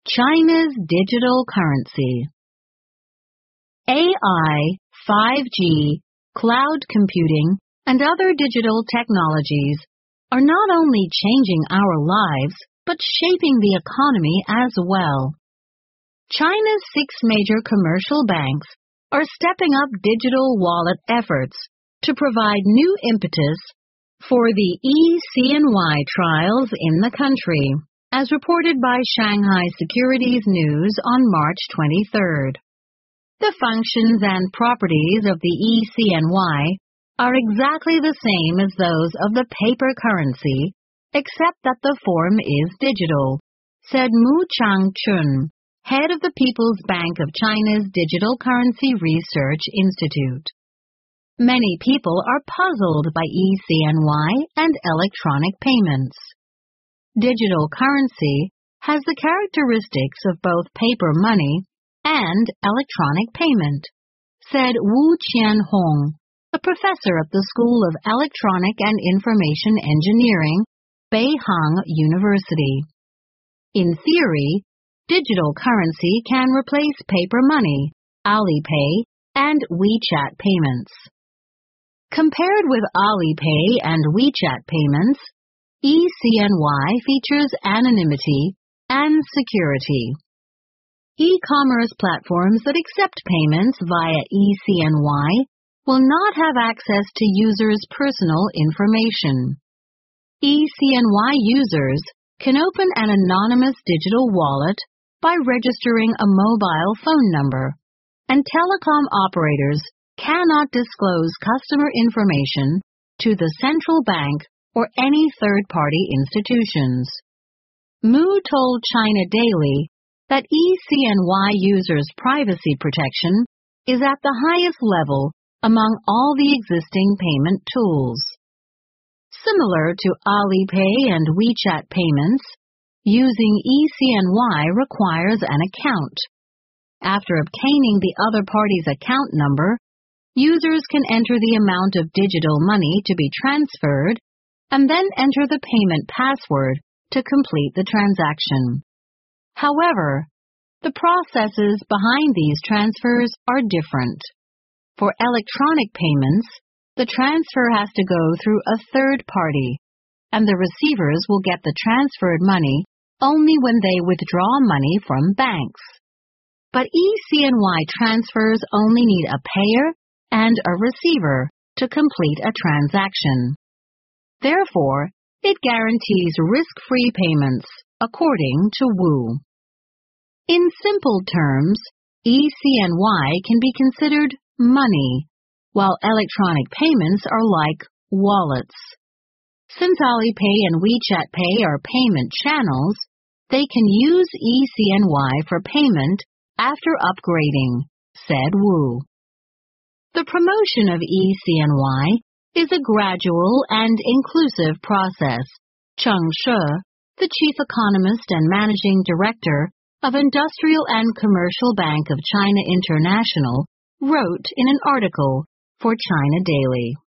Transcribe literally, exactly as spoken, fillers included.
China's digital currency. A I, five G, cloud computing, and other digital technologies are not only changing our lives, but shaping the economy as well. China's six major commercial banks are stepping up digital wallet efforts to provide new impetus for the E C N Y trials in the country, as reported by Shanghai Securities News on March twenty-third. The functions and properties of the E C N Y are exactly the same as those of the paper currency, except that the form is digital, said Mu Changchun, head of the People's Bank of China's Digital Currency Research Institute. Many people are puzzled by E C N Y and electronic payments. Digital currency has the characteristics of both paper money and electronic payment, said Wu Qianhong, a professor at the School of Electronic and Information Engineering, Beihang University. In theory, digital currency can replace paper money, Alipay, and WeChat payments. Compared with Alipay and WeChat payments, E C N Y features anonymity and security. E-commerce platforms that accept payments via E C N Y will not have access to users' personal information. E C N Y users can open an anonymous digital wallet by registering a mobile phone number, and telecom operators cannot disclose customer information to the central bank or any third-party institutions. Mu told China Daily that E C N Y users' privacy protection is at the highest level among all the existing payment tools. Similar to Alipay and WeChat payments, using E C N Y requires an account. After obtaining the other party's account number, users can enter the amount of digital money to be transferred and then enter the payment password to complete the transaction. However, the processes behind these transfers are different. For electronic payments, the transfer has to go through a third party, and the receivers will get the transferred money only when they withdraw money from banks. But E C N Y transfers only need a payer and a receiver to complete a transaction. Therefore, it guarantees risk-free payments, according to Wu. In simple terms, E C N Y can be considered money, while electronic payments are like wallets. Since Alipay and WeChat Pay are payment channels, they can use E C N Y for payment after upgrading, said Wu. The promotion of E C N Y is a gradual and inclusive process, Cheng She, the chief economist and managing director of Industrial and Commercial Bank of China International, wrote in an article for China Daily.